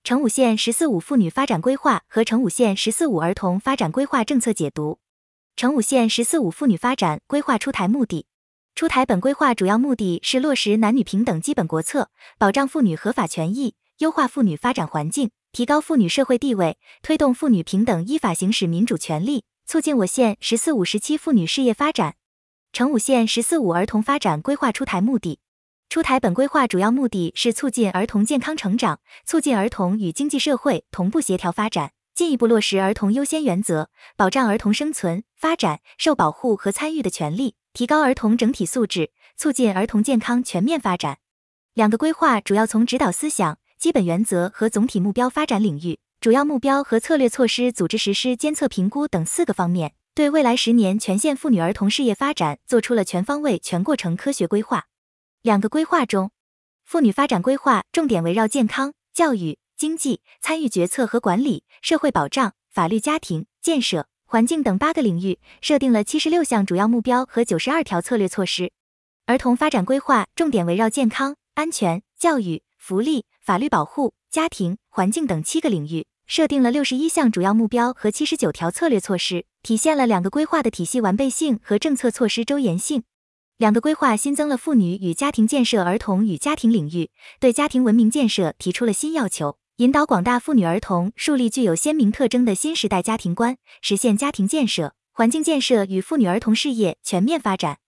成武县“十四五”妇女发展规划和成武县“十四五”儿童发展规划政策解读。成武县“十四五”妇女发展规划出台目的。出台本规划主要目的是落实男女平等基本国策，保障妇女合法权益，优化妇女发展环境，提高妇女社会地位，推动妇女平等依法行使民主权利，促进我县“十四五”时期妇女事业发展。成武县“十四五”儿童发展规划出台目的。出台本规划主要目的是促进儿童健康成长，促进儿童与经济社会同步协调发展，进一步落实儿童优先原则，保障儿童生存、发展、受保护和参与的权利，提高儿童整体素质，促进儿童健康全面发展。两个规划主要从指导思想、基本原则和总体目标发展领域、主要目标和策略措施组织实施监测评估等4个方面，对未来10年全县妇女儿童事业发展做出了全方位全过程科学规划。两个规划中，妇女发展规划重点围绕健康、教育、经济、参与决策和管理、社会保障、法律家庭、建设、环境等8个领域，设定了76项主要目标和92条策略措施。儿童发展规划重点围绕健康、安全、教育、福利、法律保护、家庭、环境等7个领域，设定了61项主要目标和79条策略措施，体现了两个规划的体系完备性和政策措施周延性。两个规划新增了妇女与家庭建设、儿童与家庭领域，对家庭文明建设提出了新要求，引导广大妇女儿童树立具有鲜明特征的新时代家庭观，实现家庭建设、环境建设与妇女儿童事业全面发展。